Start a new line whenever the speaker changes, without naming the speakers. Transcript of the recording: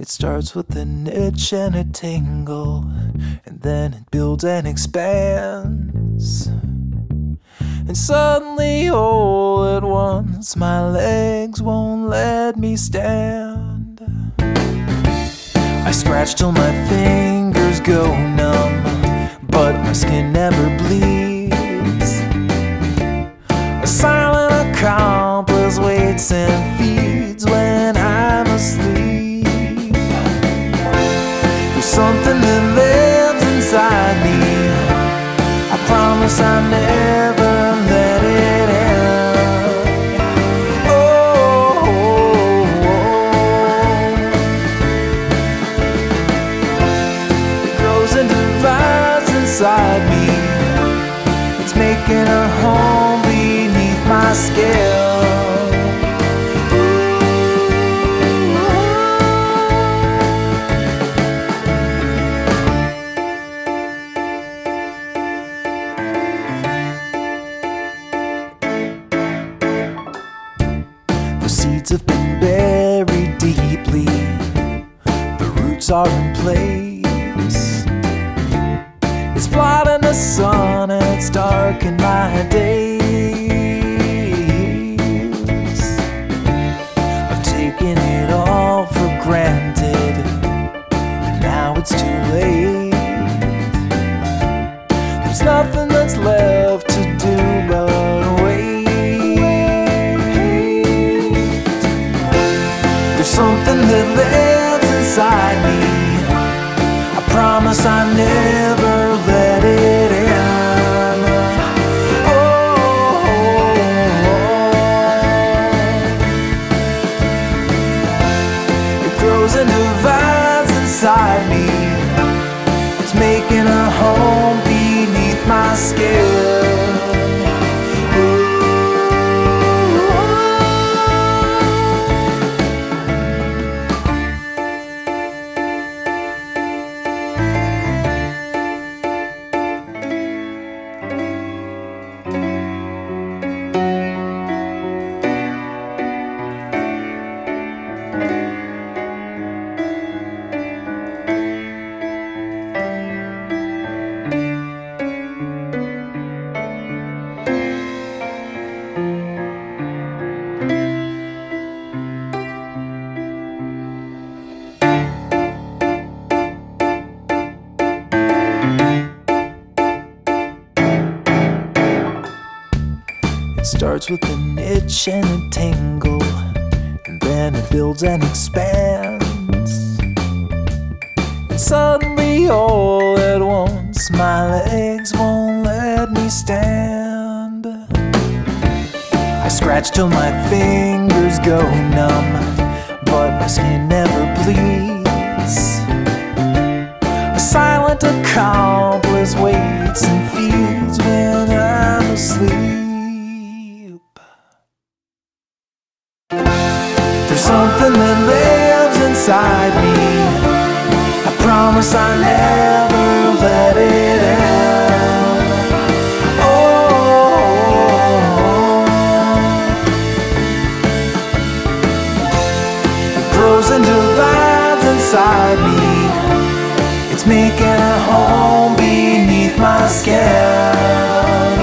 It starts with an itch and a tingle, and then it builds and expands. And suddenly, all at once, my legs won't let me stand. I scratch till my fingers go numb, but my skin never bleeds. A silent accomplice waits and feeds when I'm asleep. There's something that lives inside me. I promise I'll never let it end. Oh, it grows and divides inside me. It's making a home beneath my skin. The seeds have been buried deeply, the roots are in place. It's blotting the sun and it's darkened my days. I've taken it all for granted, and now it's too late. There's nothing that's left to do but wait. There's something that lives inside me. I promise I never let it end. Oh, it grows and divides inside me. It's making a home beneath my skin. It starts with an itch and a tingle, and then it builds and expands. And suddenly, all at once, my legs won't let me stand. I scratch till my fingers go numb, but my skin never bleeds. A silent accomplice waits and feeds when I'm asleep. There's something that lives inside me. I promise I never let it end. Oh, it grows and divides inside me. It's making a home beneath my skin.